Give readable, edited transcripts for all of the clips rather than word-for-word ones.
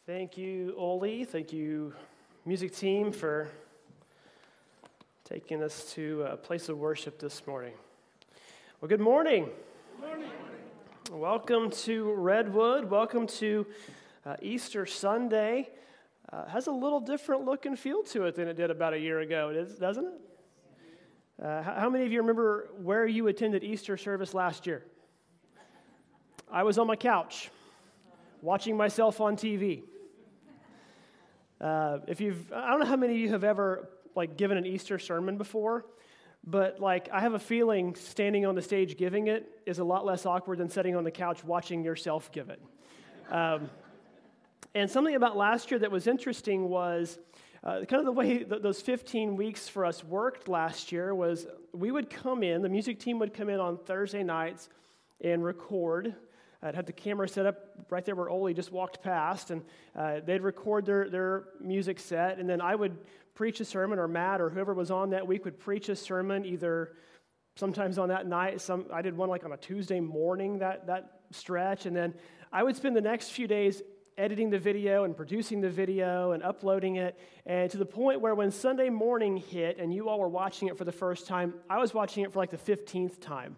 Thank you, Oli. Thank you, music team, for taking us to a place of worship this morning. Well, good morning. Good morning. Welcome to Redwood. Welcome to Easter Sunday. Has a little different look and feel to it than it did about a year ago, doesn't it? How many of you remember where you attended Easter service last year? I was on my couch, watching myself on TV. I don't know how many of you have ever given an Easter sermon before, but I have a feeling standing on the stage giving it is a lot less awkward than sitting on the couch watching yourself give it. And something about last year that was interesting was kind of the way those 15 weeks for us worked last year was we would come in, the music team would come in on Thursday nights and record. I'd have the camera set up right there where Oli just walked past, and they'd record their music set, and then I would preach a sermon, or Matt or whoever was on that week would preach a sermon, either sometimes on that night. I did one on a Tuesday morning, that stretch, and then I would spend the next few days editing the video and producing the video and uploading it, and to the point where when Sunday morning hit and you all were watching it for the first time, I was watching it for the 15th time.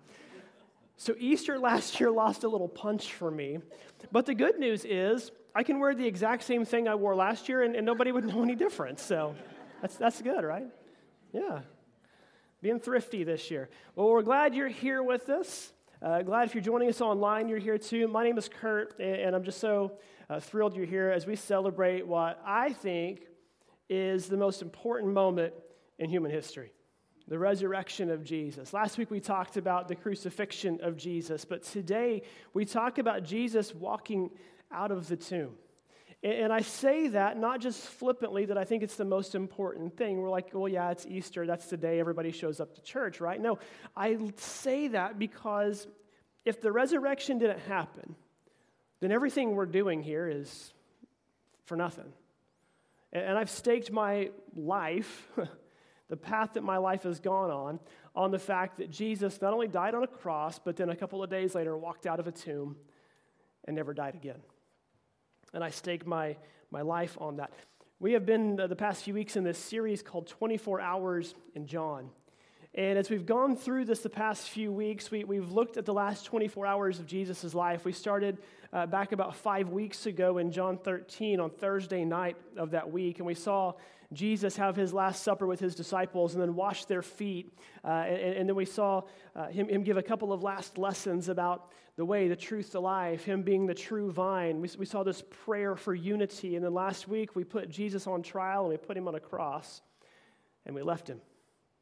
So Easter last year lost a little punch for me. But the good news is I can wear the exact same thing I wore last year and nobody would know any difference. So that's good, right? Yeah. Being thrifty this year. Well, we're glad you're here with us. Glad if you're joining us online, you're here too. My name is Kurt, and I'm just so thrilled you're here as we celebrate what I think is the most important moment in human history. The resurrection of Jesus. Last week we talked about the crucifixion of Jesus, but today we talk about Jesus walking out of the tomb. And I say that not just flippantly that I think it's the most important thing. We're like, well, yeah, it's Easter. That's the day everybody shows up to church, right? No, I say that because if the resurrection didn't happen, then everything we're doing here is for nothing. And I've staked my life the path that my life has gone on the fact that Jesus not only died on a cross, but then a couple of days later walked out of a tomb and never died again. And I stake my life on that. We have been the past few weeks in this series called 24 Hours in John. And as we've gone through this the past few weeks, we've looked at the last 24 hours of Jesus' life. We started back about 5 weeks ago in John 13 on Thursday night of that week, and we saw Jesus have his last supper with his disciples and then wash their feet. And then we saw him give a couple of last lessons about the way, the truth, the life, him being the true vine. We saw this prayer for unity. And then last week we put Jesus on trial and we put him on a cross and we left him.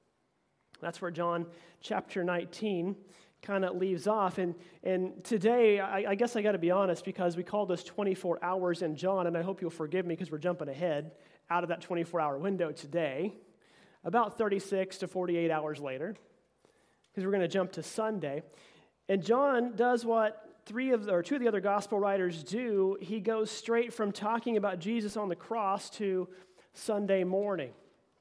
That's where John chapter 19 kind of leaves off. And today, I guess I got to be honest, because we call this 24 hours in John, and I hope you'll forgive me because we're jumping ahead out of that 24-hour window today, about 36 to 48 hours later, because we're going to jump to Sunday. And John does what two of the other gospel writers do. He goes straight from talking about Jesus on the cross to Sunday morning.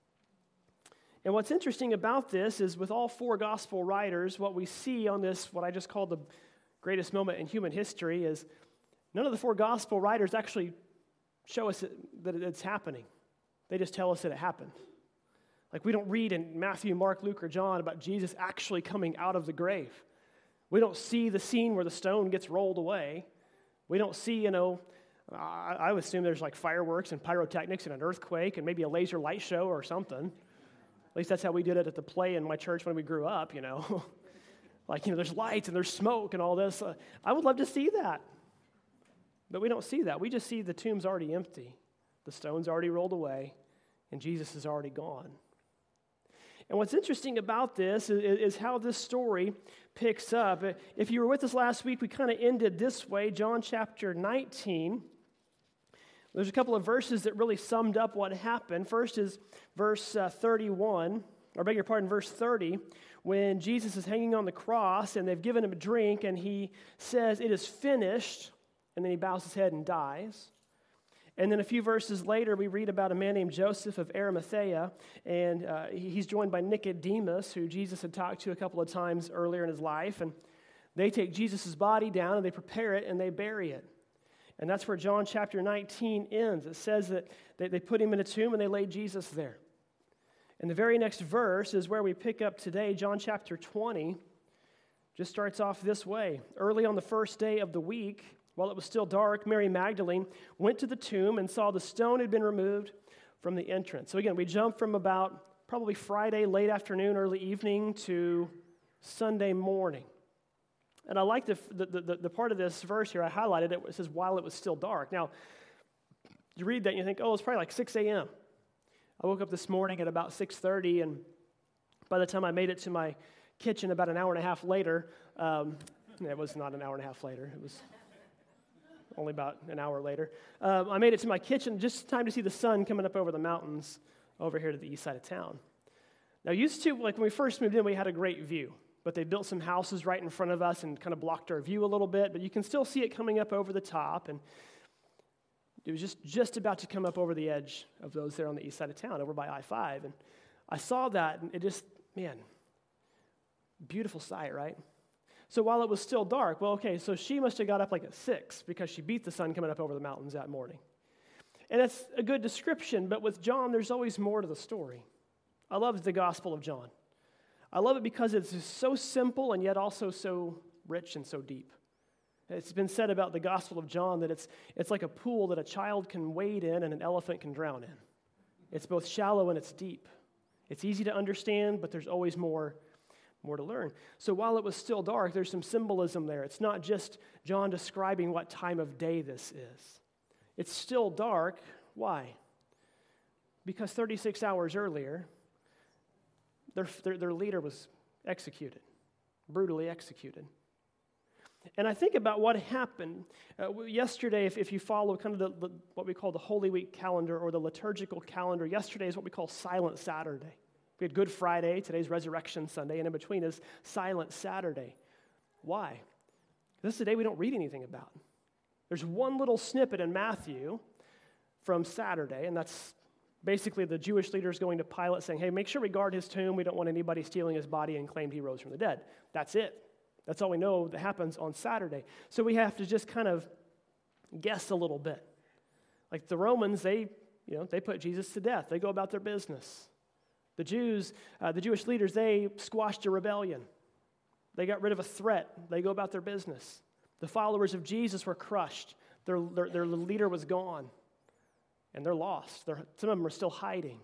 And what's interesting about this is with all four gospel writers, what we see on this, what I just call the greatest moment in human history, is none of the four gospel writers actually show us that it's happening. They just tell us that it happened. We don't read in Matthew, Mark, Luke, or John about Jesus actually coming out of the grave. We don't see the scene where the stone gets rolled away. We don't see, I would assume there's fireworks and pyrotechnics and an earthquake and maybe a laser light show or something. At least that's how we did it at the play in my church when we grew up, there's lights and there's smoke and all this. I would love to see that. But we don't see that. We just see the tomb's already empty. The stone's already rolled away, and Jesus is already gone. And what's interesting about this is how this story picks up. If you were with us last week, we kind of ended this way, John chapter 19. There's a couple of verses that really summed up what happened. First is verse 31, or beg your pardon, verse 30, when Jesus is hanging on the cross and they've given him a drink and he says, "It is finished," and then he bows his head and dies. And then a few verses later, we read about a man named Joseph of Arimathea, and he's joined by Nicodemus, who Jesus had talked to a couple of times earlier in his life, and they take Jesus' body down and they prepare it and they bury it. And that's where John chapter 19 ends. It says that they put him in a tomb and they laid Jesus there. And the very next verse is where we pick up today. John chapter 20 just starts off this way. Early on the first day of the week, while it was still dark, Mary Magdalene went to the tomb and saw the stone had been removed from the entrance. So again, we jump from about probably Friday, late afternoon, early evening to Sunday morning. And I like the part of this verse here, I highlighted it, it says, while it was still dark. Now, you read that and you think, oh, it's probably like 6 a.m. I woke up this morning at about 6:30, and by the time I made it to my kitchen about an hour and a half later, it was not an hour and a half later, it was only about an hour later. I made it to my kitchen just in time to see the sun coming up over the mountains over here to the east side of town. Now, used to, like when we first moved in, we had a great view, but they built some houses right in front of us and kind of blocked our view a little bit, but you can still see it coming up over the top, and it was just about to come up over the edge of those there on the east side of town, over by I-5, and I saw that, and it just, man, beautiful sight, right? So while it was still dark, well, okay, so she must have got up like at 6 because she beat the sun coming up over the mountains that morning. And that's a good description, but with John, there's always more to the story. I love the Gospel of John. I love it because it's just so simple and yet also so rich and so deep. It's been said about the Gospel of John that it's like a pool that a child can wade in and an elephant can drown in. It's both shallow and it's deep. It's easy to understand, but there's always more to learn. So while it was still dark, there's some symbolism there. It's not just John describing what time of day this is. It's still dark. Why? Because 36 hours earlier, their leader was executed, brutally executed. And I think about what happened yesterday. If you follow kind of what we call the Holy Week calendar or the liturgical calendar, yesterday is what we call Silent Saturday. We had Good Friday, today's Resurrection Sunday, and in between is Silent Saturday. Why? This is the day we don't read anything about. There's one little snippet in Matthew from Saturday, and that's basically the Jewish leaders going to Pilate saying, hey, make sure we guard his tomb. We don't want anybody stealing his body and claimed he rose from the dead. That's it. That's all we know that happens on Saturday. So we have to just kind of guess a little bit. Like the Romans, they put Jesus to death. They go about their business. The Jews, the Jewish leaders, they squashed a rebellion. They got rid of a threat. They go about their business. The followers of Jesus were crushed. Their leader was gone. And they're lost. Some of them are still hiding.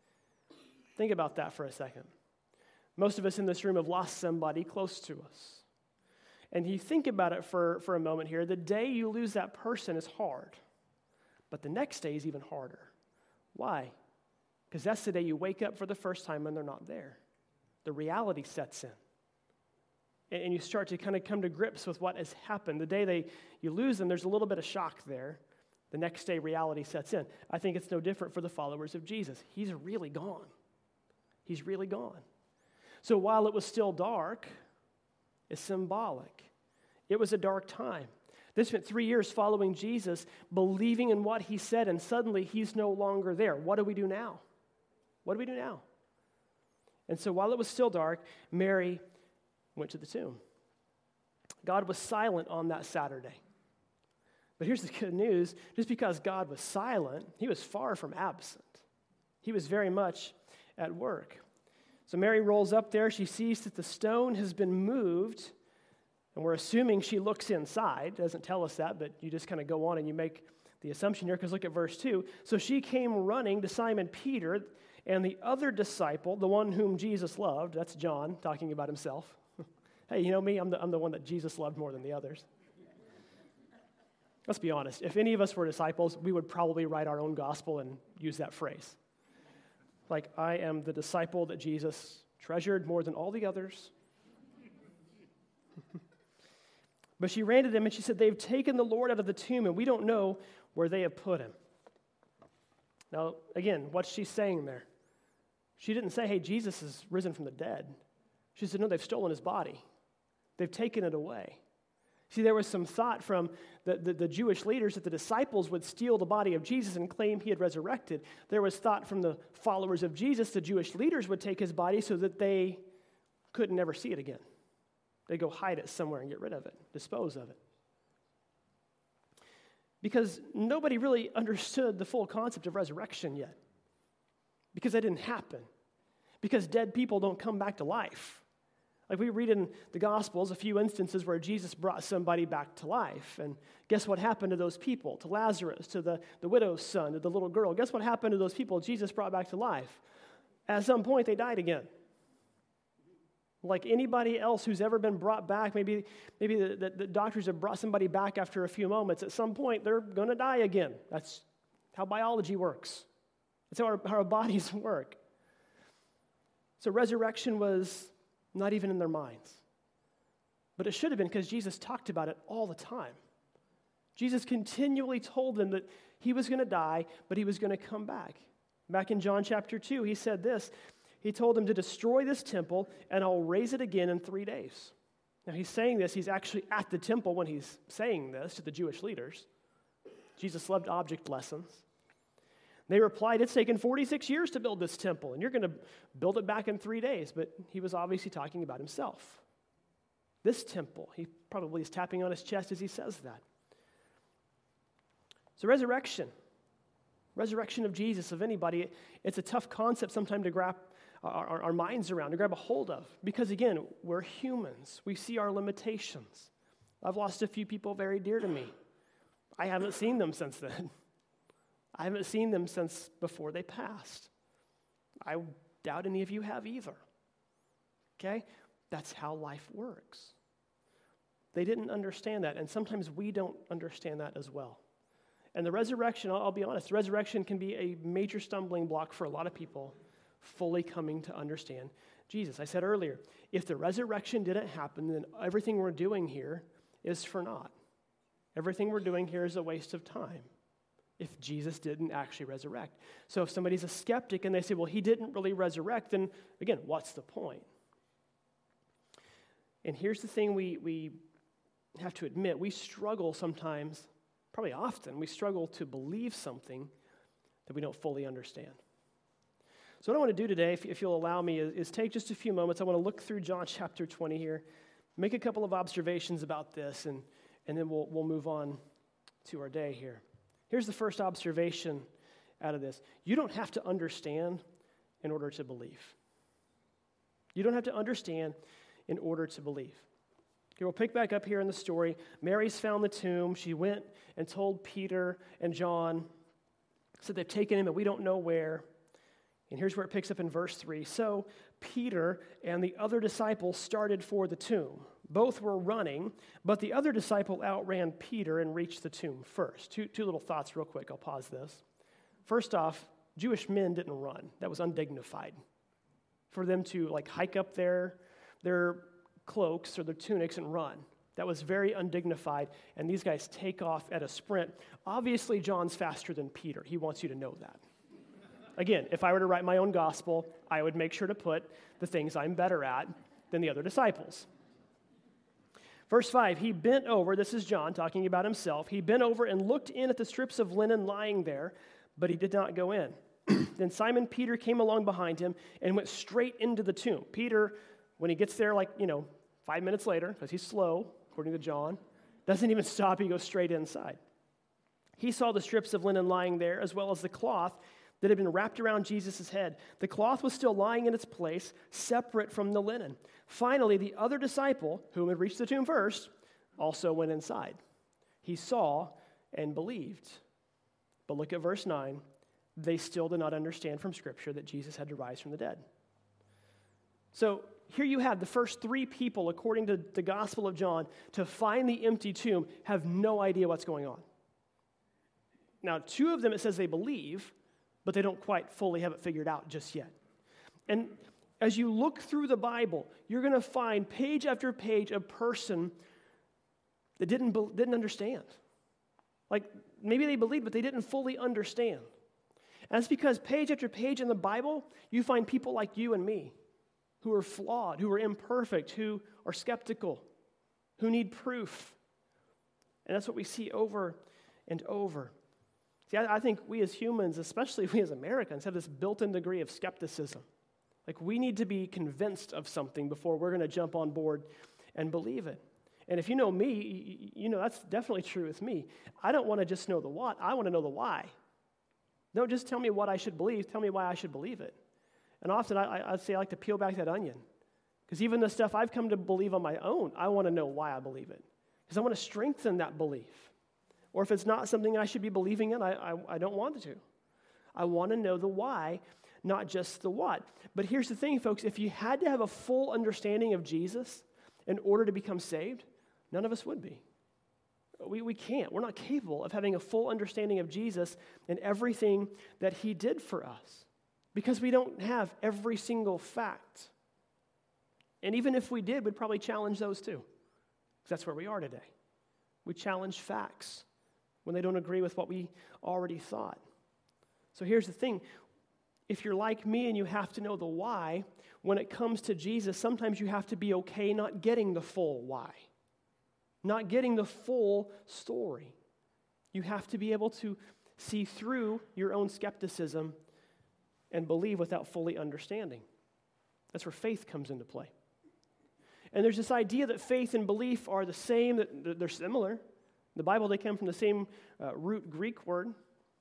Think about that for a second. Most of us in this room have lost somebody close to us. And you think about it for a moment here. The day you lose that person is hard. But the next day is even harder. Why? Because that's the day you wake up for the first time and they're not there. The reality sets in. And you start to kind of come to grips with what has happened. The day you lose them, there's a little bit of shock there. The next day, reality sets in. I think it's no different for the followers of Jesus. He's really gone. He's really gone. So while it was still dark, it's symbolic. It was a dark time. They spent 3 years following Jesus, believing in what he said, and suddenly he's no longer there. What do we do now? What do we do now? And so while it was still dark, Mary went to the tomb. God was silent on that Saturday. But here's the good news. Just because God was silent, he was far from absent. He was very much at work. So Mary rolls up there. She sees that the stone has been moved, and we're assuming she looks inside. It doesn't tell us that, but you just kind of go on and you make the assumption here, because look at verse 2. So she came running to Simon Peter and the other disciple, the one whom Jesus loved. That's John talking about himself. Hey, you know me? I'm the one that Jesus loved more than the others. Let's be honest. If any of us were disciples, we would probably write our own gospel and use that phrase. Like, I am the disciple that Jesus treasured more than all the others. But she ran to them and she said, they've taken the Lord out of the tomb and we don't know where they have put him. Now, again, what's she saying there? She didn't say, hey, Jesus is risen from the dead. She said, no, they've stolen his body. They've taken it away. See, there was some thought from the Jewish leaders that the disciples would steal the body of Jesus and claim he had resurrected. There was thought from the followers of Jesus, the Jewish leaders would take his body so that they could never see it again. They'd go hide it somewhere and get rid of it, dispose of it. because nobody really understood the full concept of resurrection yet. Because that didn't happen. Because dead people don't come back to life. Like we read in the Gospels a few instances where Jesus brought somebody back to life. And guess what happened to those people? To Lazarus, to the widow's son, to the little girl. Guess what happened to those people Jesus brought back to life? At some point, they died again. Like anybody else who's ever been brought back, maybe the doctors have brought somebody back after a few moments. At some point, they're going to die again. That's how biology works. That's how our bodies work. So resurrection was not even in their minds. But it should have been, because Jesus talked about it all the time. Jesus continually told them that he was going to die, but he was going to come back. Back in John chapter 2, he said this. He told them to destroy this temple, and I'll raise it again in 3 days. Now he's saying this, he's actually at the temple when he's saying this to the Jewish leaders. Jesus loved object lessons. They replied, it's taken 46 years to build this temple, and you're going to build it back in 3 days. But he was obviously talking about himself. This temple, he probably is tapping on his chest as he says that. So resurrection of Jesus, of anybody, it's a tough concept sometimes to grab our minds around, to grab a hold of. Because again, we're humans. We see our limitations. I've lost a few people very dear to me. I haven't seen them since then. I haven't seen them since before they passed. I doubt any of you have either. Okay? That's how life works. They didn't understand that, and sometimes we don't understand that as well. And the resurrection, I'll be honest, the resurrection can be a major stumbling block for a lot of people fully coming to understand Jesus. I said earlier, if the resurrection didn't happen, then everything we're doing here is for naught. Everything we're doing here is a waste of time if Jesus didn't actually resurrect. So if somebody's a skeptic and they say, well, he didn't really resurrect, then again, what's the point? And here's the thing we have to admit, we struggle sometimes, probably often, we struggle to believe something that we don't fully understand. So what I want to do today, if you'll allow me, is take just a few moments. I want to look through John chapter 20 here, make a couple of observations about this, and then we'll move on to our day here. Here's the first observation out of this. You don't have to understand in order to believe. You don't have to understand in order to believe. Okay, we'll pick back up here in the story. Mary's found the tomb. She went and told Peter and John, said they've taken him, but we don't know where. And here's where it picks up in verse 3. So Peter and the other disciple started for the tomb. Both were running, but the other disciple outran Peter and reached the tomb first. Two little thoughts real quick. I'll pause this. First off, Jewish men didn't run. That was undignified. For them to hike up their cloaks or their tunics and run. That was very undignified, and these guys take off at a sprint. Obviously, John's faster than Peter. He wants you to know that. Again, if I were to write my own gospel, I would make sure to put the things I'm better at than the other disciples. Verse 5, he bent over, this is John talking about himself, he bent over and looked in at the strips of linen lying there, but he did not go in. Then Simon Peter came along behind him and went straight into the tomb. Peter, when he gets there 5 minutes later, because he's slow, according to John, doesn't even stop, he goes straight inside. He saw the strips of linen lying there, as well as the cloth that had been wrapped around Jesus' head. The cloth was still lying in its place, separate from the linen. Finally, the other disciple, whom had reached the tomb first, also went inside. He saw and believed. But look at verse 9. They still did not understand from Scripture that Jesus had to rise from the dead. So here you have the first three people, according to the Gospel of John, to find the empty tomb, have no idea what's going on. Now, two of them, it says they believe, but they don't quite fully have it figured out just yet. And as you look through the Bible, you're going to find page after page a person that didn't understand. Maybe they believed, but they didn't fully understand. And that's because page after page in the Bible, you find people like you and me who are flawed, who are imperfect, who are skeptical, who need proof. And that's what we see over and over. See, I think we as humans, especially we as Americans, have this built-in degree of skepticism. We need to be convinced of something before we're going to jump on board and believe it. And if you know me, you know that's definitely true with me. I don't want to just know the what, I want to know the why. Don't just tell me what I should believe, tell me why I should believe it. And often I'd say I like to peel back that onion. Because even the stuff I've come to believe on my own, I want to know why I believe it. Because I want to strengthen that belief. Or if it's not something I should be believing in, I don't want to. I want to know the why, not just the what. But here's the thing, folks. If you had to have a full understanding of Jesus in order to become saved, none of us would be. We can't. We're not capable of having a full understanding of Jesus and everything that he did for us because we don't have every single fact. And even if we did, we'd probably challenge those too because that's where we are today. We challenge facts when they don't agree with what we already thought. So here's the thing. If you're like me and you have to know the why, when it comes to Jesus, sometimes you have to be okay not getting the full why. Not getting the full story. You have to be able to see through your own skepticism and believe without fully understanding. That's where faith comes into play. And there's this idea that faith and belief are the same, that they're similar. In the Bible, they come from the same root Greek word.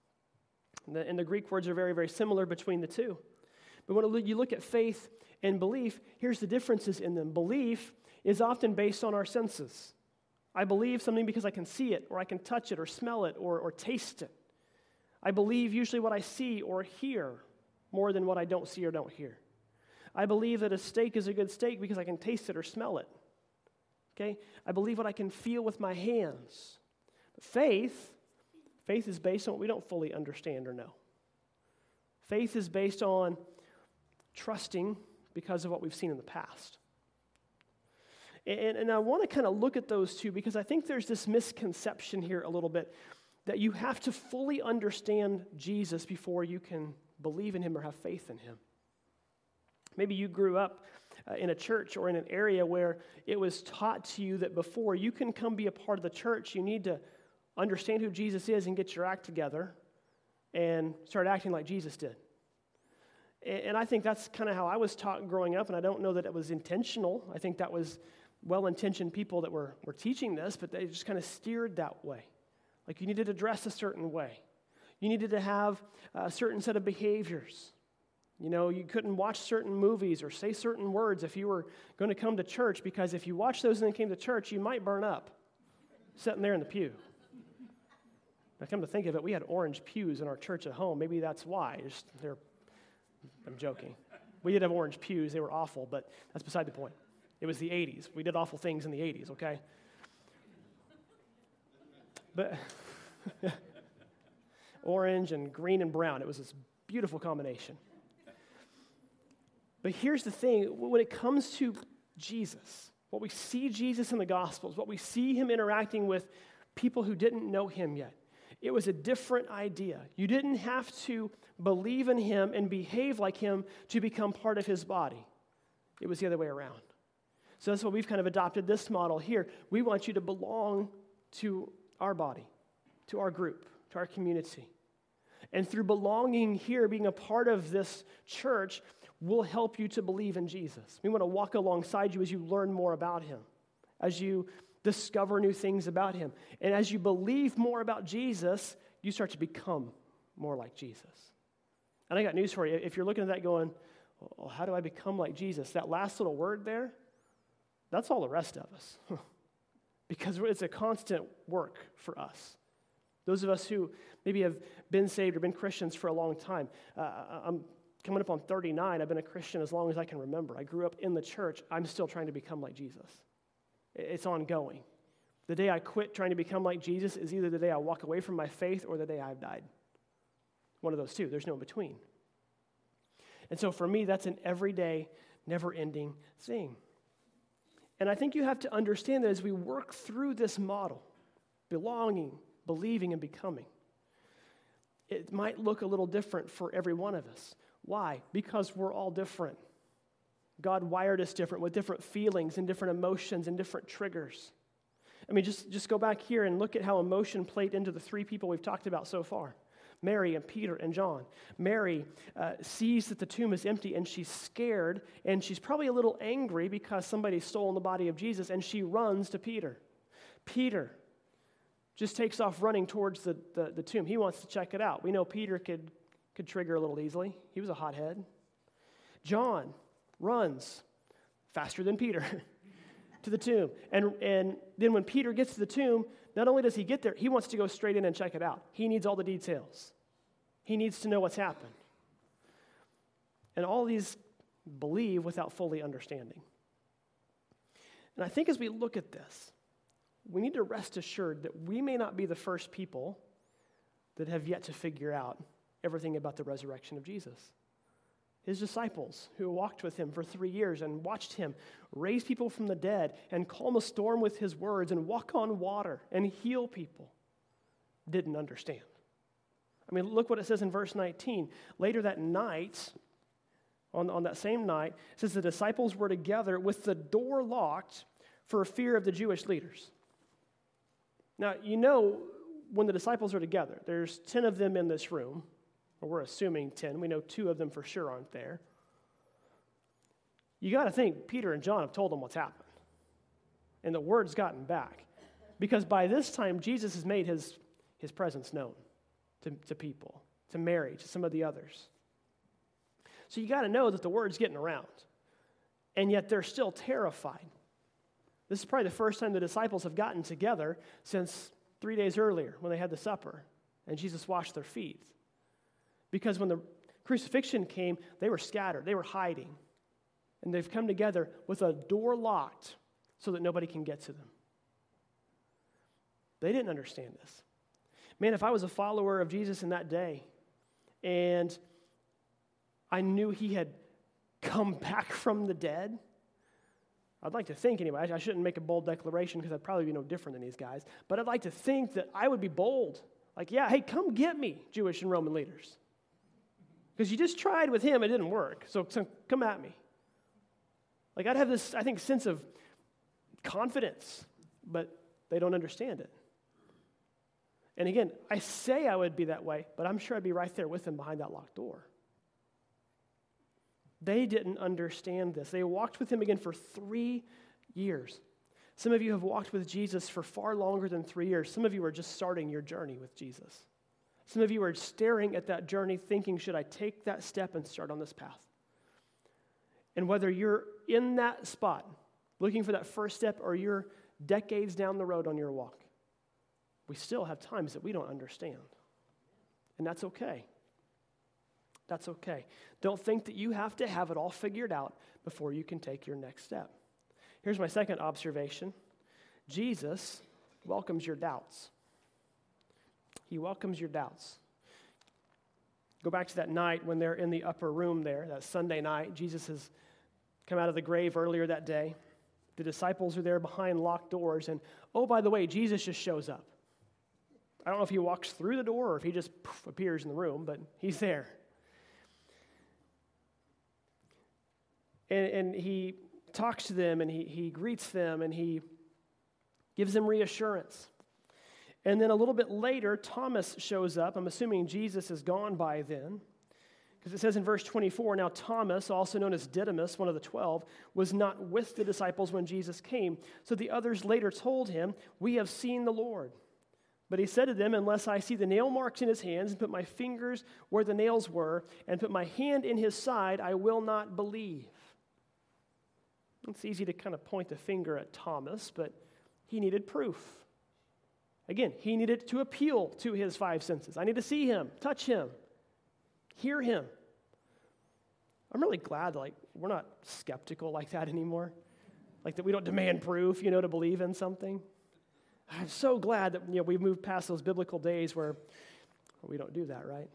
And the Greek words are very, very similar between the two. But when you look at faith and belief, here's the differences in them. Belief is often based on our senses. I believe something because I can see it, or I can touch it, or smell it, or taste it. I believe usually what I see or hear more than what I don't see or don't hear. I believe that a steak is a good steak because I can taste it or smell it. Okay? I believe what I can feel with my hands. But faith is based on what we don't fully understand or know. Faith is based on trusting because of what we've seen in the past. And I want to kind of look at those two because I think there's this misconception here a little bit that you have to fully understand Jesus before you can believe in him or have faith in him. Maybe you grew up in a church or in an area where it was taught to you that before you can come be a part of the church, you need to understand who Jesus is and get your act together and start acting like Jesus did. And I think that's kind of how I was taught growing up, and I don't know that it was intentional. I think that was well-intentioned people that were teaching this, but they just kind of steered that way. Like you needed to dress a certain way. You needed to have a certain set of behaviors. You know, you couldn't watch certain movies or say certain words if you were going to come to church, because if you watched those and then came to church, you might burn up sitting there in the pew. Now, come to think of it, we had orange pews in our church at home. Maybe that's why. I'm joking. We did have orange pews. They were awful, but that's beside the point. It was the 80s. We did awful things in the 80s, okay? But orange and green and brown. It was this beautiful combination. But here's the thing. When it comes to Jesus, what we see Jesus in the Gospels, what we see him interacting with people who didn't know him yet, it was a different idea. You didn't have to believe in him and behave like him to become part of his body. It was the other way around. So that's why we've kind of adopted this model here. We want you to belong to our body, to our group, to our community. And through belonging here, being a part of this church, will help you to believe in Jesus. We want to walk alongside you as you learn more about him, as you discover new things about him. And as you believe more about Jesus, you start to become more like Jesus. And I got news for you. If you're looking at that going, well, how do I become like Jesus? That last little word there, that's all the rest of us. Because it's a constant work for us. Those of us who maybe have been saved or been Christians for a long time. I'm coming up on 39. I've been a Christian as long as I can remember. I grew up in the church. I'm still trying to become like Jesus. It's ongoing. The day I quit trying to become like Jesus is either the day I walk away from my faith or the day I've died. One of those two. There's no in between. And so for me, that's an everyday, never-ending thing. And I think you have to understand that as we work through this model, belonging, believing, and becoming, it might look a little different for every one of us. Why? Because we're all different. God wired us different with different feelings and different emotions and different triggers. I mean, just go back here and look at how emotion played into the three people we've talked about so far. Mary and Peter and John. Mary sees that the tomb is empty, and she's scared, and she's probably a little angry because somebody's stolen the body of Jesus, and she runs to Peter. Peter just takes off running towards the tomb. He wants to check it out. We know Peter could trigger a little easily. He was a hothead. John runs faster than Peter to the tomb. And then when Peter gets to the tomb, not only does he get there, he wants to go straight in and check it out. He needs all the details. He needs to know what's happened. And all these believe without fully understanding. And I think as we look at this, we need to rest assured that we may not be the first people that have yet to figure out everything about the resurrection of Jesus. His disciples who walked with him for 3 years and watched him raise people from the dead and calm a storm with his words and walk on water and heal people didn't understand. I mean, look what it says in verse 19. Later that night, on that same night, it says the disciples were together with the door locked for fear of the Jewish leaders. Now, you know, when the disciples are together, there's 10 of them in this room. Or we're assuming 10. We know 2 of them for sure aren't there. You got to think Peter and John have told them what's happened. And the word's gotten back. Because by this time, Jesus has made his presence known to people, to Mary, to some of the others. So you got to know that the word's getting around. And yet they're still terrified. This is probably the first time the disciples have gotten together since 3 days earlier when they had the supper and Jesus washed their feet. Because when the crucifixion came, they were scattered. They were hiding. And they've come together with a door locked so that nobody can get to them. They didn't understand this. Man, if I was a follower of Jesus in that day and I knew he had come back from the dead, I'd like to think anyway, I shouldn't make a bold declaration because I'd probably be no different than these guys, but I'd like to think that I would be bold. Like, yeah, hey, come get me, Jewish and Roman leaders. Because you just tried with him, it didn't work. So come at me. Like I'd have this, I think, sense of confidence, but they don't understand it. And again, I say I would be that way, but I'm sure I'd be right there with them behind that locked door. They didn't understand this. They walked with him again for 3 years. Some of you have walked with Jesus for far longer than 3 years. Some of you are just starting your journey with Jesus. Some of you are staring at that journey thinking, should I take that step and start on this path? And whether you're in that spot, looking for that first step, or you're decades down the road on your walk, we still have times that we don't understand. And that's okay. That's okay. Don't think that you have to have it all figured out before you can take your next step. Here's my second observation. Jesus welcomes your doubts. He welcomes your doubts. Go back to that night when they're in the upper room there, that Sunday night. Jesus has come out of the grave earlier that day. The disciples are there behind locked doors. And, oh, by the way, Jesus just shows up. I don't know if he walks through the door or if he just appears in the room, but he's there. And he talks to them, and he greets them, and he gives them reassurance. And then a little bit later, Thomas shows up. I'm assuming Jesus is gone by then. Because it says in verse 24, now Thomas, also known as Didymus, one of the 12, was not with the disciples when Jesus came. So the others later told him, we have seen the Lord. But he said to them, unless I see the nail marks in his hands and put my fingers where the nails were and put my hand in his side, I will not believe. It's easy to kind of point the finger at Thomas, but he needed proof. Again, he needed to appeal to his 5 senses. I need to see him, touch him, hear him. I'm really glad that we're not skeptical like that anymore. Like that we don't demand proof, to believe in something. I'm so glad that we've moved past those biblical days where we don't do that, right?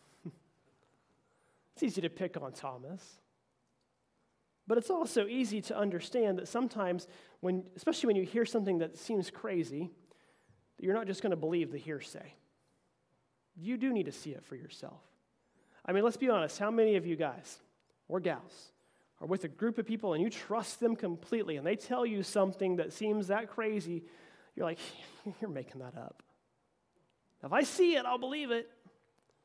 It's easy to pick on Thomas. But it's also easy to understand that sometimes, especially when you hear something that seems crazy, you're not just going to believe the hearsay. You do need to see it for yourself. I mean, let's be honest. How many of you guys or gals are with a group of people and you trust them completely and they tell you something that seems that crazy, you're like, you're making that up. If I see it, I'll believe it.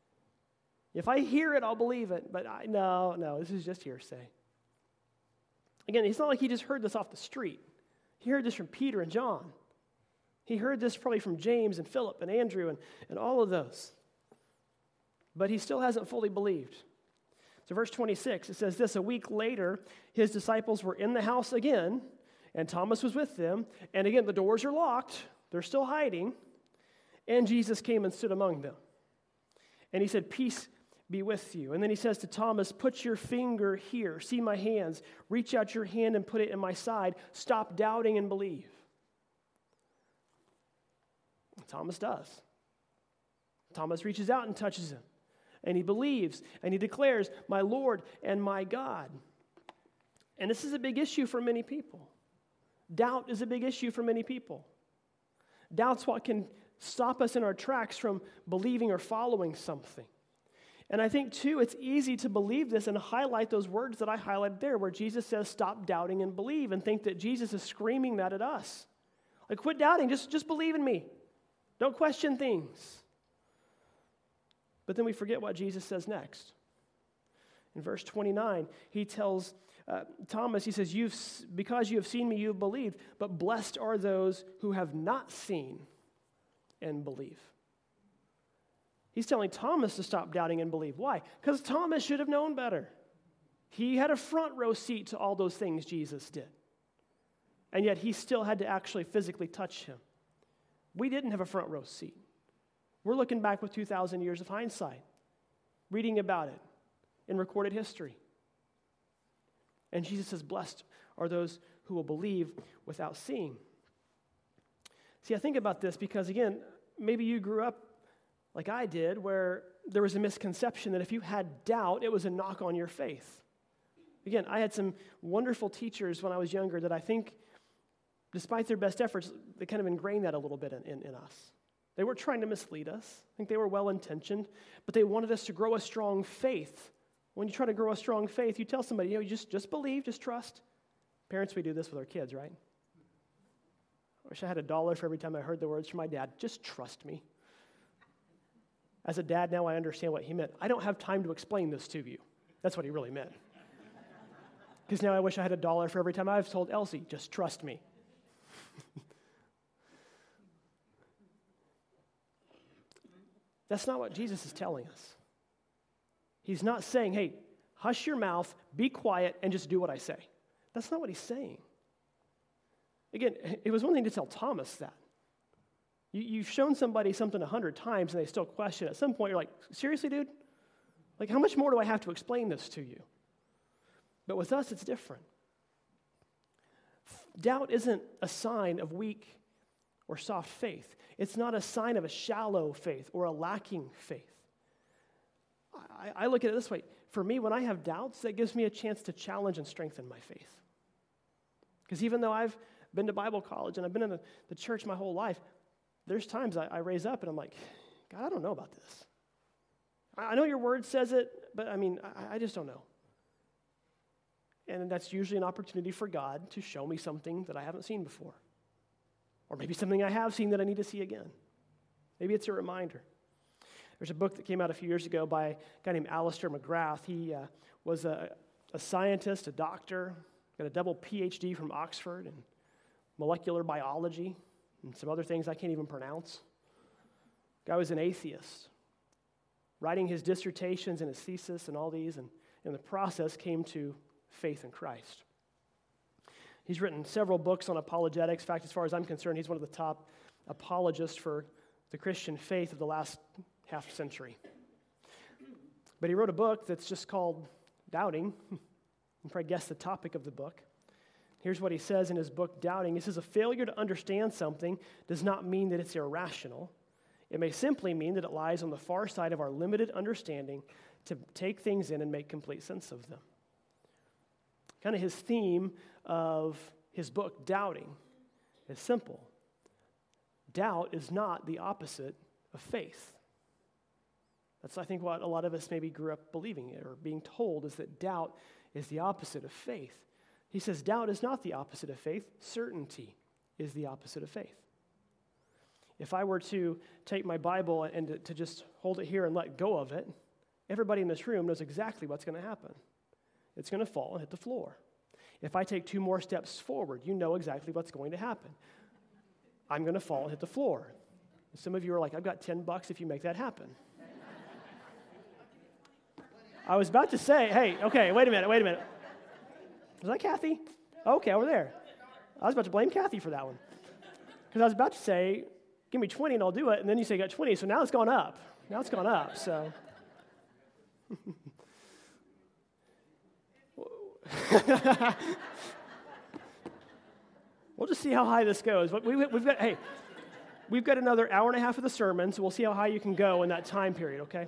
If I hear it, I'll believe it. But no, this is just hearsay. Again, it's not like he just heard this off the street. He heard this from Peter and John. He heard this probably from James and Philip and Andrew and all of those. But he still hasn't fully believed. So verse 26, it says this: a week later, his disciples were in the house again, and Thomas was with them. And again, the doors are locked. They're still hiding. And Jesus came and stood among them. And he said, "Peace be with you." And then he says to Thomas, "Put your finger here. See my hands. Reach out your hand and put it in my side. Stop doubting and believe." Thomas does. Thomas reaches out and touches him. And he believes, and he declares, "My Lord and my God." And this is a big issue for many people. Doubt is a big issue for many people. Doubt's what can stop us in our tracks from believing or following something. And I think, too, it's easy to believe this and highlight those words that I highlighted there, where Jesus says, "Stop doubting and believe," and think that Jesus is screaming that at us. Like, quit doubting, just believe in me. Don't question things. But then we forget what Jesus says next. In verse 29, he tells Thomas, he says, "Because you have seen me, you have believed, but blessed are those who have not seen and believe." He's telling Thomas to stop doubting and believe. Why? Because Thomas should have known better. He had a front row seat to all those things Jesus did. And yet he still had to actually physically touch him. We didn't have a front row seat. We're looking back with 2,000 years of hindsight, reading about it in recorded history. And Jesus says, "Blessed are those who will believe without seeing." See, I think about this because, again, maybe you grew up like I did, where there was a misconception that if you had doubt, it was a knock on your faith. Again, I had some wonderful teachers when I was younger that I think, despite their best efforts, they kind of ingrained that a little bit in us. They weren't trying to mislead us. I think they were well-intentioned, but they wanted us to grow a strong faith. When you try to grow a strong faith, you tell somebody, you just believe, just trust. Parents, we do this with our kids, right? I wish I had $1 for every time I heard the words from my dad, "Just trust me." As a dad now, I understand what he meant. I don't have time to explain this to you. That's what he really meant. Because now I wish I had $1 for every time I've told Elsie, "Just trust me." That's not what Jesus is telling us. He's not saying, "Hey, hush your mouth, be quiet, and just do what I say." That's not what he's saying. Again, it was one thing to tell Thomas that. You've shown somebody something 100 times and they still question it. At some point, you're like, "Seriously, dude? Like, how much more do I have to explain this to you?" But with us, it's different. Doubt isn't a sign of weak or soft faith. It's not a sign of a shallow faith or a lacking faith. I look at it this way. For me, when I have doubts, that gives me a chance to challenge and strengthen my faith. Because even though I've been to Bible college and I've been in the church my whole life, there's times I raise up and I'm like, "God, I don't know about this. I know your word says it, but I just don't know." And that's usually an opportunity for God to show me something that I haven't seen before. Or maybe something I have seen that I need to see again. Maybe it's a reminder. There's a book that came out a few years ago by a guy named Alistair McGrath. He was a scientist, a doctor, got a double PhD from Oxford in molecular biology and some other things I can't even pronounce. Guy was an atheist, writing his dissertations and his thesis and all these, and in the process came to faith in Christ. He's written several books on apologetics. In fact, as far as I'm concerned, he's one of the top apologists for the Christian faith of the last half century. But he wrote a book that's just called Doubting. You can probably guess the topic of the book. Here's what he says in his book, Doubting. He says, "A failure to understand something does not mean that it's irrational. It may simply mean that it lies on the far side of our limited understanding to take things in and make complete sense of them." Kind of his theme of his book, Doubting, is simple. Doubt is not the opposite of faith. That's, I think, what a lot of us maybe grew up believing or being told, is that doubt is the opposite of faith. He says doubt is not the opposite of faith. Certainty is the opposite of faith. If I were to take my Bible and to just hold it here and let go of it, Everybody in this room knows exactly what's going to happen. It's going to fall and hit the floor. If I take 2 more steps forward, you know exactly what's going to happen. I'm going to fall and hit the floor. Some of you are like, I've got $10 if you make that happen. I was about to say, hey, okay, wait a minute. Was that Kathy? Okay, over there. I was about to blame Kathy for that one. Because I was about to say, give me 20 and I'll do it, and then you say you got 20, so now it's gone up. So. We'll just see how high this goes. We've got another hour and a half of the sermon, so we'll see how high you can go in that time period, okay?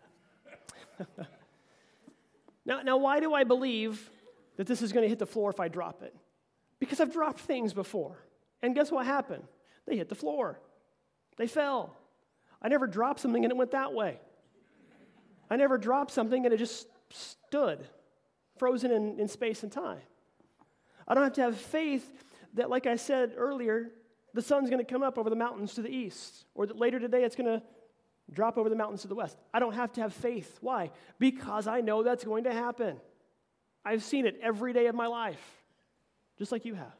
Now, why do I believe that this is going to hit the floor if I drop it? Because I've dropped things before. And guess what happened? They hit the floor. They fell. I never dropped something and it went that way. I never dropped something and it just stood, frozen in space and time. I don't have to have faith that, like I said earlier, the sun's going to come up over the mountains to the east, or that later today it's going to drop over the mountains to the west. I don't have to have faith. Why? Because I know that's going to happen. I've seen it every day of my life, just like you have.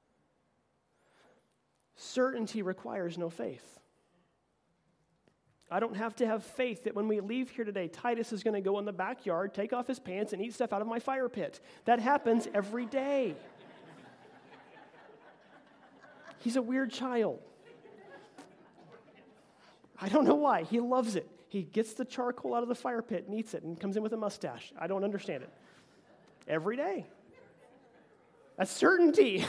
Certainty requires no faith. I don't have to have faith that when we leave here today, Titus is going to go in the backyard, take off his pants, and eat stuff out of my fire pit. That happens every day. He's a weird child. I don't know why. He loves it. He gets the charcoal out of the fire pit and eats it and comes in with a mustache. I don't understand it. Every day. That's certainty.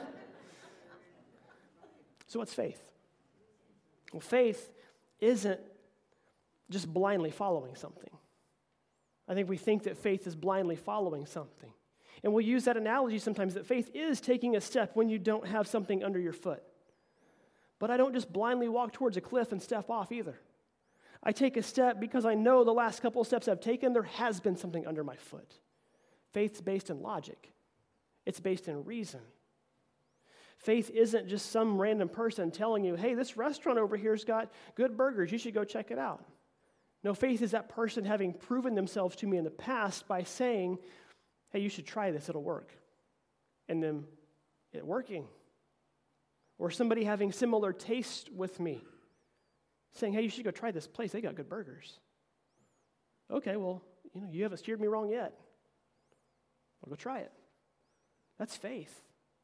So what's faith? Well, faith isn't just blindly following something. I think we think that faith is blindly following something. And we'll use that analogy sometimes that faith is taking a step when you don't have something under your foot. But I don't just blindly walk towards a cliff and step off either. I take a step because I know the last couple of steps I've taken, there has been something under my foot. Faith's based in logic. It's based in reason. Faith isn't just some random person telling you, hey, this restaurant over here's got good burgers. You should go check it out. No, faith is that person having proven themselves to me in the past by saying, hey, you should try this, it'll work. And then it working. Or somebody having similar taste with me, saying, hey, you should go try this place, they got good burgers. Okay, well, you haven't steered me wrong yet. I'll go try it. That's faith.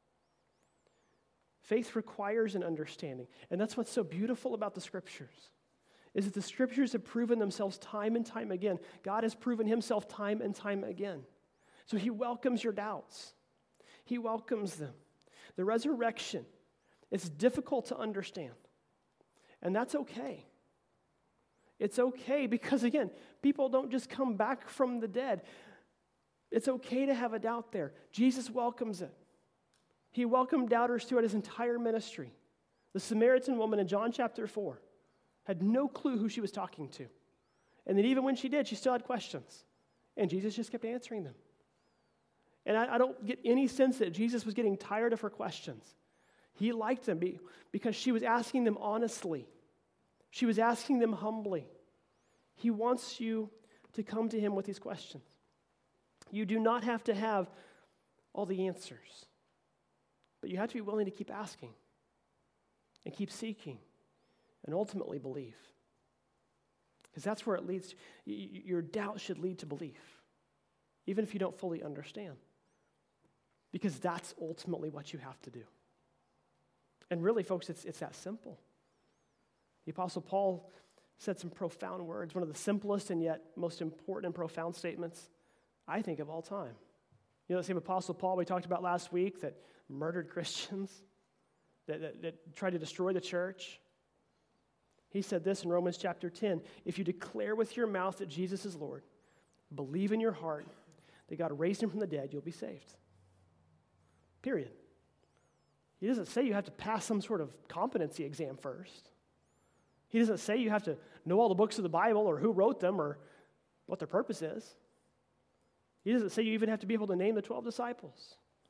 Faith requires an understanding. And that's what's so beautiful about the Scriptures, is that the Scriptures have proven themselves time and time again. God has proven himself time and time again. So he welcomes your doubts. He welcomes them. The resurrection, it's difficult to understand. And that's okay. It's okay because, again, people don't just come back from the dead. It's okay to have a doubt there. Jesus welcomes it. He welcomed doubters throughout his entire ministry. The Samaritan woman in John chapter 4 had no clue who she was talking to. And then even when she did, she still had questions. And Jesus just kept answering them. And I don't get any sense that Jesus was getting tired of her questions. He liked them because she was asking them honestly. She was asking them humbly. He wants you to come to him with these questions. You do not have to have all the answers. But you have to be willing to keep asking and keep seeking and ultimately believe. Because that's where it leads. Your doubt should lead to belief, even if you don't fully understand. Because that's ultimately what you have to do. And really, folks, it's that simple. The Apostle Paul said some profound words, one of the simplest and yet most important and profound statements, I think, of all time. You know, the same Apostle Paul we talked about last week that murdered Christians, that tried to destroy the church. He said this in Romans chapter 10, if you declare with your mouth that Jesus is Lord, believe in your heart that God raised him from the dead, you'll be saved. Period. He doesn't say you have to pass some sort of competency exam first. He doesn't say you have to know all the books of the Bible or who wrote them or what their purpose is. He doesn't say you even have to be able to name the 12 disciples.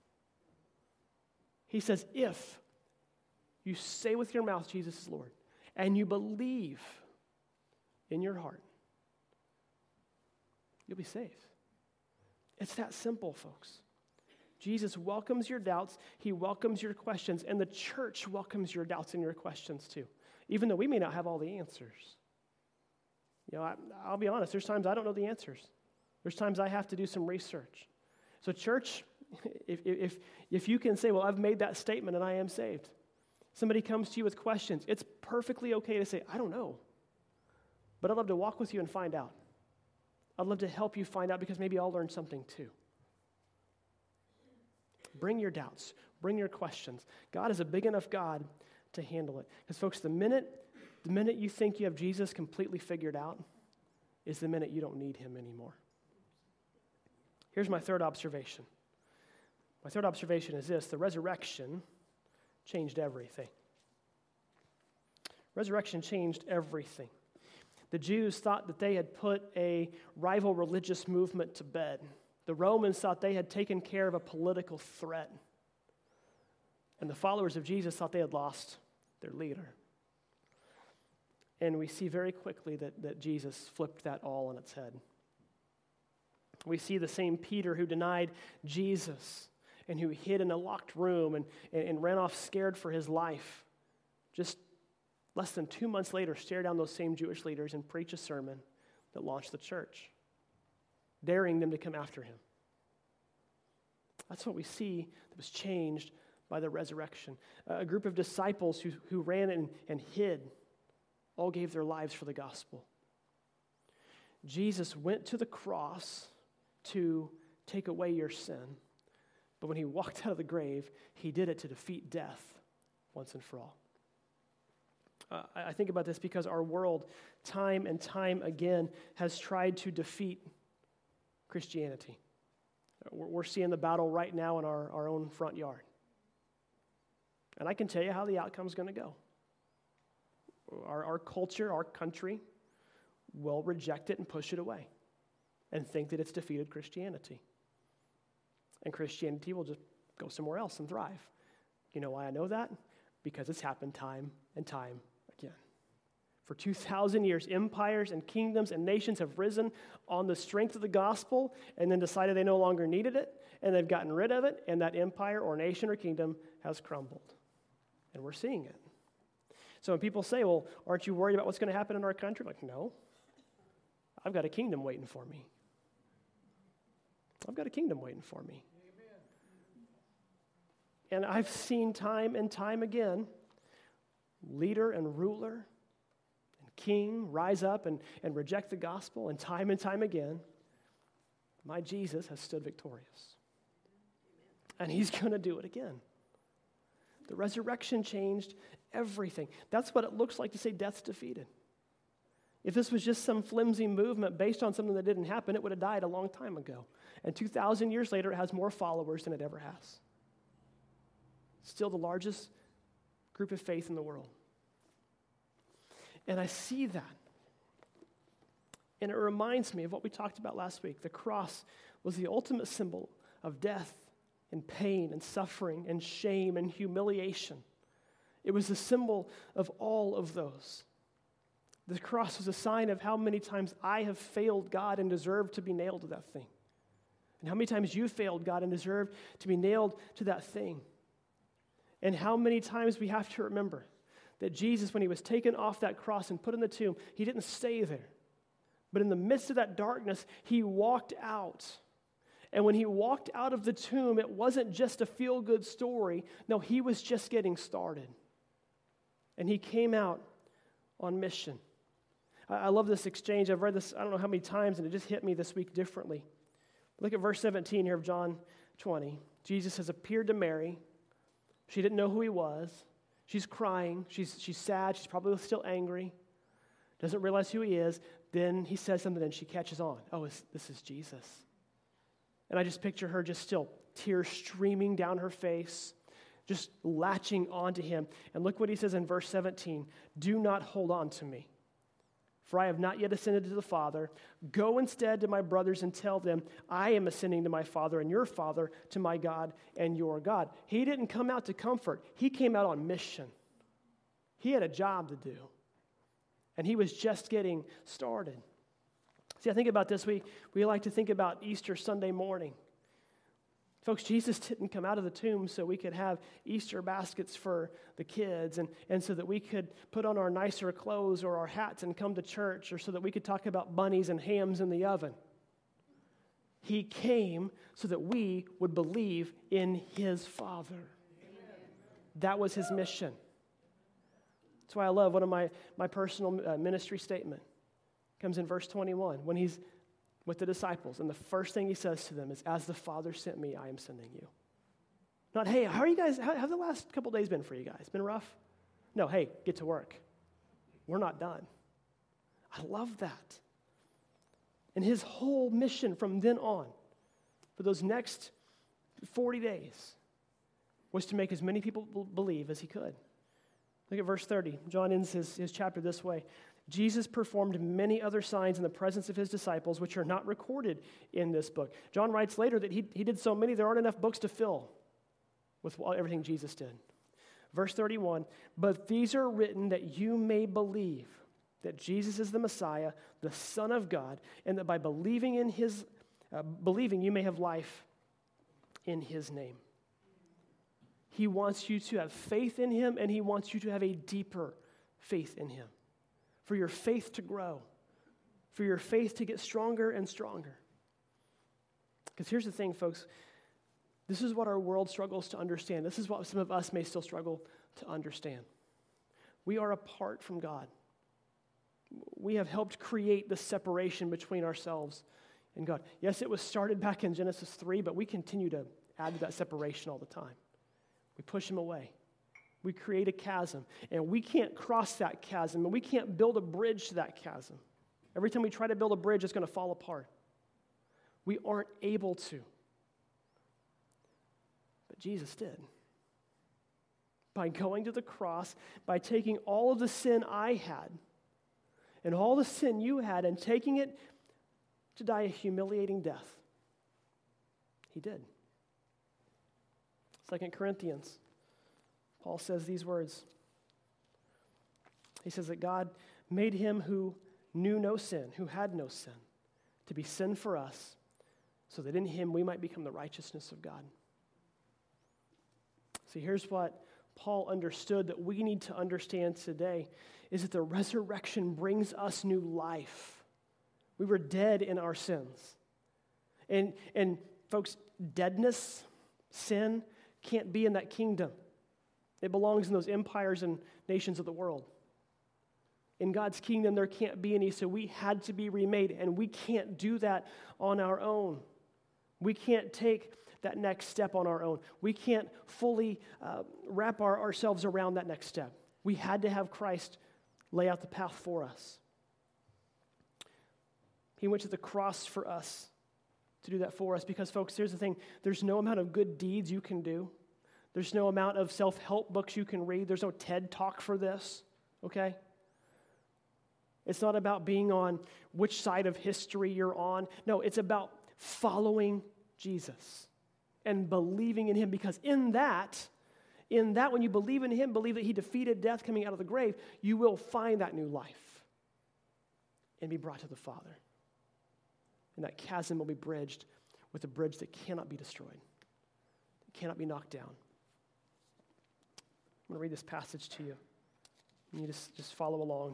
He says, if you say with your mouth Jesus is Lord and you believe in your heart you'll be saved. It's that simple, folks. Jesus welcomes your doubts. He welcomes your questions. And the church welcomes your doubts and your questions too, even though we may not have all the answers. I'll be honest, there's times I don't know the answers. There's times I have to do some research. So church, if you can say, well, I've made that statement and I am saved. Somebody comes to you with questions. It's perfectly okay to say, I don't know. But I'd love to walk with you and find out. I'd love to help you find out because maybe I'll learn something too. Bring your doubts. Bring your questions. God is a big enough God to handle it. Because folks, the minute you think you have Jesus completely figured out is the minute you don't need him anymore. Here's my third observation. My third observation is this: the resurrection changed everything. Resurrection changed everything. The Jews thought that they had put a rival religious movement to bed. The Romans thought they had taken care of a political threat. And the followers of Jesus thought they had lost their leader. And we see very quickly that Jesus flipped that all on its head. We see the same Peter who denied Jesus and who hid in a locked room and ran off scared for his life. Just less than 2 months later, stare down those same Jewish leaders and preach a sermon that launched the church, daring them to come after him. That's what we see that was changed by the resurrection. A group of disciples who ran and hid all gave their lives for the gospel. Jesus went to the cross to take away your sin, but when he walked out of the grave, he did it to defeat death once and for all. I think about this because our world, time and time again, has tried to defeat Christianity. We're seeing the battle right now in our own front yard. And I can tell you how the outcome's going to go. Our culture, our country, will reject it and push it away and think that it's defeated Christianity. And Christianity will just go somewhere else and thrive. You know why I know that? Because it's happened time and time again. For 2,000 years, empires and kingdoms and nations have risen on the strength of the gospel and then decided they no longer needed it, and they've gotten rid of it, and that empire or nation or kingdom has crumbled. And we're seeing it. So when people say, well, aren't you worried about what's going to happen in our country? I'm like, no. I've got a kingdom waiting for me. I've got a kingdom waiting for me. Amen. And I've seen time and time again, leader and ruler and king rise up and reject the gospel, and time again, my Jesus has stood victorious. And he's going to do it again. The resurrection changed everything. That's what it looks like to say death's defeated. If this was just some flimsy movement based on something that didn't happen, it would have died a long time ago. And 2,000 years later, it has more followers than it ever has. Still the largest group of faith in the world. And I see that. And it reminds me of what we talked about last week. The cross was the ultimate symbol of death and pain and suffering and shame and humiliation. It was the symbol of all of those. The cross was a sign of how many times I have failed God and deserved to be nailed to that thing. And how many times you failed God and deserved to be nailed to that thing. And how many times we have to remember that Jesus, when he was taken off that cross and put in the tomb, he didn't stay there. But in the midst of that darkness, he walked out. And when he walked out of the tomb, it wasn't just a feel-good story. No, he was just getting started. And he came out on mission. I love this exchange. I've read this I don't know how many times, and it just hit me this week differently. Look at verse 17 here of John 20. Jesus has appeared to Mary. She didn't know who he was. She's crying. She's sad. She's probably still angry. Doesn't realize who he is. Then he says something, and she catches on. Oh, this is Jesus. And I just picture her just still, tears streaming down her face, just latching onto him. And look what he says in verse 17. Do not hold on to me, for I have not yet ascended to the Father. Go instead to my brothers and tell them, I am ascending to my Father and your Father, to my God and your God. He didn't come out to comfort. He came out on mission. He had a job to do. And he was just getting started. See, I think about this. We like to think about Easter Sunday morning. Folks, Jesus didn't come out of the tomb so we could have Easter baskets for the kids and so that we could put on our nicer clothes or our hats and come to church, or so that we could talk about bunnies and hams in the oven. He came so that we would believe in his Father. That was his mission. That's why I love one of my personal ministry statement. Comes in verse 21 when he's with the disciples, and the first thing he says to them is, "As the Father sent me, I am sending you." Not, "Hey, how are you guys? How have the last couple days been for you guys? Been rough?" No, "Hey, get to work. We're not done." I love that. And his whole mission from then on, for those next 40 days, was to make as many people believe as he could. Look at verse 30. John ends his chapter this way. Jesus performed many other signs in the presence of his disciples, which are not recorded in this book. John writes later that he did so many, there aren't enough books to fill with everything Jesus did. Verse 31, "But these are written that you may believe that Jesus is the Messiah, the Son of God, and that by believing you may have life in his name." He wants you to have faith in him, and he wants you to have a deeper faith in him. For your faith to grow, for your faith to get stronger and stronger. Because here's the thing, folks. This is what our world struggles to understand. This is what some of us may still struggle to understand. We are apart from God. We have helped create the separation between ourselves and God. Yes, it was started back in Genesis 3, but we continue to add to that separation all the time. We push him away. We create a chasm, and we can't cross that chasm, and we can't build a bridge to that chasm. Every time we try to build a bridge, it's going to fall apart. We aren't able to. But Jesus did. By going to the cross, by taking all of the sin I had, and all the sin you had, and taking it to die a humiliating death. He did. 2 Corinthians. Paul says these words. He says that God made him who knew no sin, who had no sin, to be sin for us, so that in him we might become the righteousness of God. See, here's what Paul understood that we need to understand today, is that the resurrection brings us new life. We were dead in our sins. And folks, deadness, sin, can't be in that kingdom. It belongs in those empires and nations of the world. In God's kingdom, there can't be any, so we had to be remade, and we can't do that on our own. We can't take that next step on our own. We can't fully wrap ourselves around that next step. We had to have Christ lay out the path for us. He went to the cross for us to do that for us, because, folks, here's the thing. There's no amount of good deeds you can do. There's no amount of self-help books you can read. There's no TED Talk for this, okay? It's not about being on which side of history you're on. No, it's about following Jesus and believing in him, because in that, when you believe in him, believe that he defeated death coming out of the grave, you will find that new life and be brought to the Father. And that chasm will be bridged with a bridge that cannot be destroyed, that cannot be knocked down. I'm going to read this passage to you. You just follow along.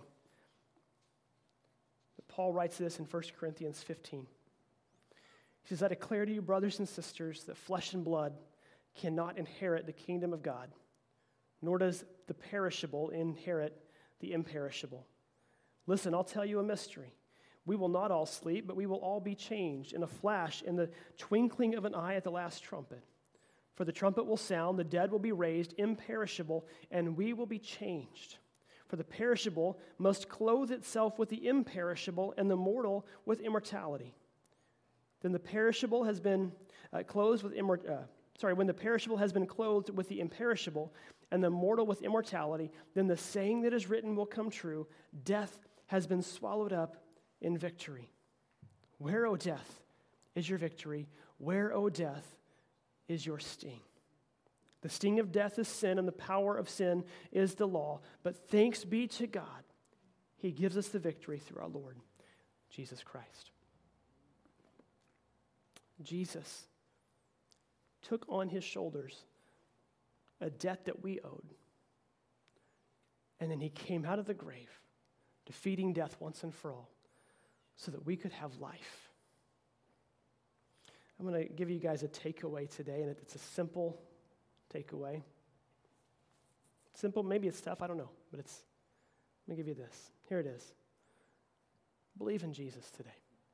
But Paul writes this in 1 Corinthians 15. He says, "I declare to you, brothers and sisters, that flesh and blood cannot inherit the kingdom of God, nor does the perishable inherit the imperishable. Listen, I'll tell you a mystery. We will not all sleep, but we will all be changed in a flash, in the twinkling of an eye at the last trumpet. For the trumpet will sound, the dead will be raised imperishable, and we will be changed. For the perishable must clothe itself with the imperishable, and the mortal with immortality. Then the perishable has been clothed with when the perishable has been clothed with the imperishable, and the mortal with immortality, then the saying that is written will come true: death has been swallowed up in victory. Where, O death, is your victory? Where, O death, is your sting? The sting of death is sin, and the power of sin is the law. But thanks be to God, he gives us the victory through our Lord Jesus Christ. Jesus took on his shoulders a debt that we owed. And then he came out of the grave, defeating death once and for all, so that we could have life. I'm going to give you guys a takeaway today, and it's a simple takeaway. Simple, maybe it's tough, I don't know, but let me give you this. Here it is. Believe in Jesus today.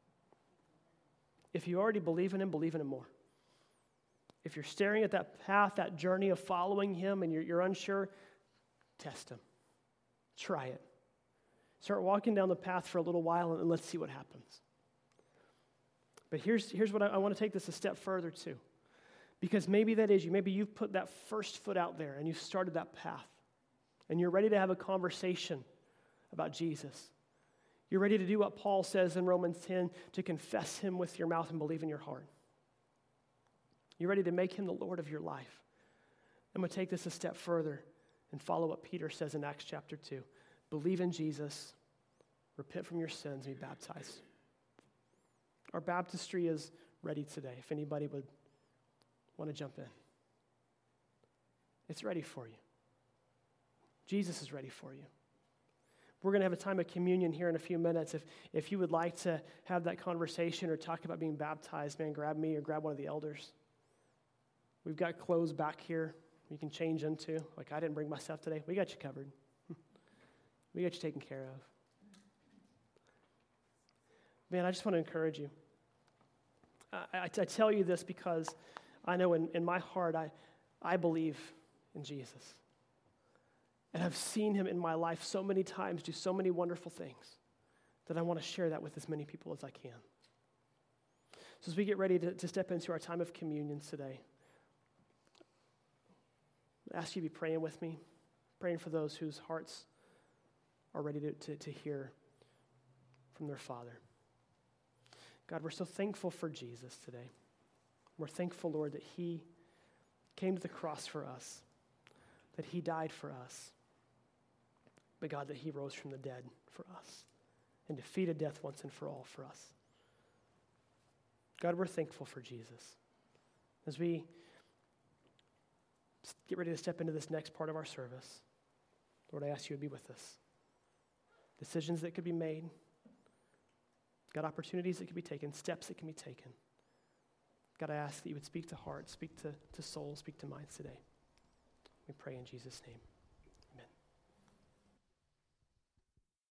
If you already believe in him more. If you're staring at that path, that journey of following him, and you're unsure, test him. Try it. Start walking down the path for a little while, and let's see what happens. But here's what I want to take this a step further too. Because maybe that is you. Maybe you've put that first foot out there, and you've started that path. And you're ready to have a conversation about Jesus. You're ready to do what Paul says in Romans 10, to confess him with your mouth and believe in your heart. You're ready to make him the Lord of your life. I'm going to take this a step further and follow what Peter says in Acts chapter 2. Believe in Jesus, repent from your sins, and be baptized. Our baptistry is ready today, if anybody would want to jump in. It's ready for you. Jesus is ready for you. We're going to have a time of communion here in a few minutes. If you would like to have that conversation or talk about being baptized, man, grab me or grab one of the elders. We've got clothes back here you can change into. Like, I didn't bring my stuff today. We got you covered. We got you taken care of. Man, I just want to encourage you. I tell you this because I know in my heart I believe in Jesus. And I've seen him in my life so many times do so many wonderful things that I want to share that with as many people as I can. So as we get ready to step into our time of communion today, I ask you to be praying with me, praying for those whose hearts are ready to hear from their Father. God, we're so thankful for Jesus today. We're thankful, Lord, that he came to the cross for us, that he died for us, but God, that he rose from the dead for us and defeated death once and for all for us. God, we're thankful for Jesus. As we get ready to step into this next part of our service, Lord, I ask you to be with us. Decisions that could be made, God, opportunities that could be taken, steps that can be taken. God, I ask that you would speak to hearts, speak to souls, speak to minds today. We pray in Jesus' name.